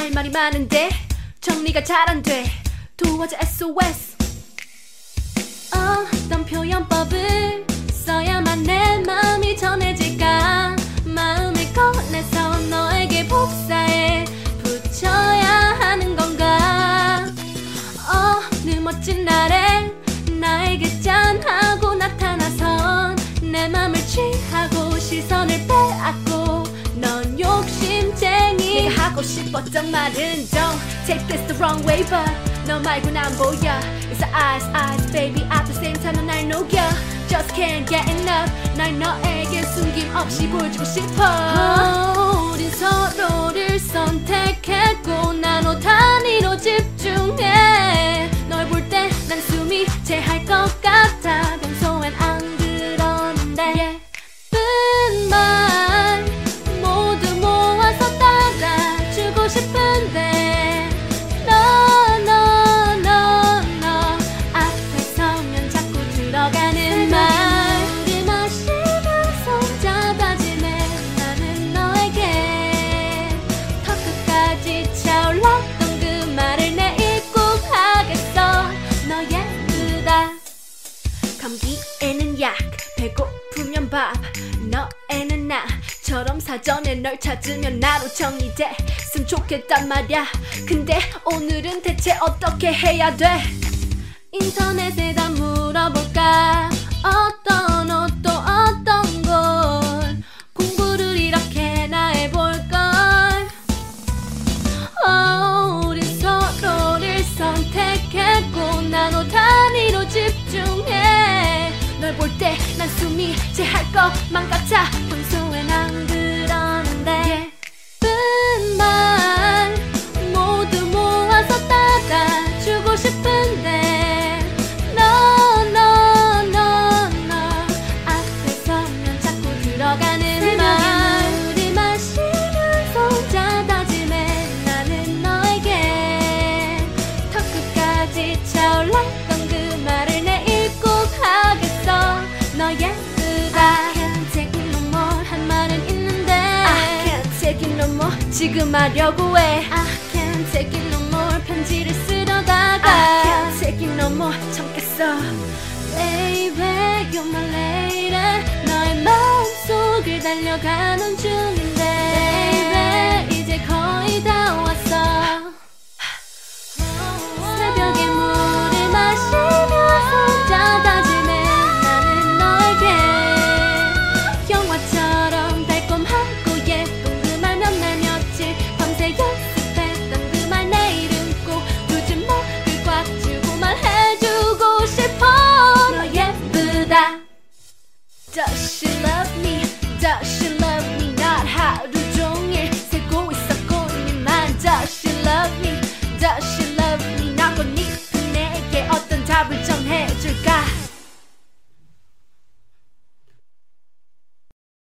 할 말이 많은데 정리가 잘 안 돼. 도와줘 SOS. 어떤 표현법을 써야만 내 마음이 전해질까. 마음을 꺼내서 너에게 복사해 붙여야 하는 건가. 어느 멋진 날에 나에게 짠 하고 나타나선 내 맘을 취하고 시선을 빼앗고 넌 욕심쟁이. 내가 하고 싶었던 말은 Don't take this the wrong way but 너 말고는 안 보여. It's the eyes baby at the same time 넌 날 녹여. Just can't get enough. 날 너에게 숨김없이 보여주고 싶어. 우린 서로를 선택했고 나노 단위로 집중해. 널 볼 때 난 숨이 채할 것 같아. 평소엔 안 그러는데 예쁜 말 모두 모아서 따라주고 싶은데 너 앞에 서면 자꾸 들어가는 말. 물 마시면서 잡아지네. 나는 너에게 더 끝까지 차올랐던 그 말을 내일 꼭 하겠어. 너 예쁘다. 감기에는 약, 배고프면 밥. 너에는 나처럼 사전에 널 찾으면 나로 정리됐으면 좋겠단 말야. 근데 오늘은 대체 어떻게 해야 돼? 인터넷에다 물어볼까. 어떤 옷 또 어떤 곳 공부를 이렇게나 해볼걸. 우린 서로를 선택했고 나노 단위로 집중해. 널 볼 때 난 숨이 채할 것만 같아. 평소엔 안 그러는데 예쁜 말 모두 모아서 따라주고 싶은데 너 앞에 서면 자꾸 들어가는 말. 물을 마시면서 자다짐해. 나는 너에게 더 끝까지 차올랐던 그 말을 내일 꼭 하겠어. 너 예쁘다. I can't take it no more. 할 말은 있는데 I can't take it no more. 지금 하려고 해. I can't take it no more. 편지를 쓰려다가 I can't take it no more. 참겠어. Baby you're my lady. 너의 마음속을 달려가는 중인데 Baby 이제 거의 다 왔어. 새벽에 물을 마시면서 자다짐해. 나는 너에게 영화처럼 달콤하고 예쁜 그 말 몇 날 며칠 밤새 연습했던 그 말 내일은 꼭 요즘 목을 꽉 쥐고 말해주고 싶어. 너 예쁘다. Does she love me? Does she love me? 날 하루 종일 세고 있었고 이만 Does she love me?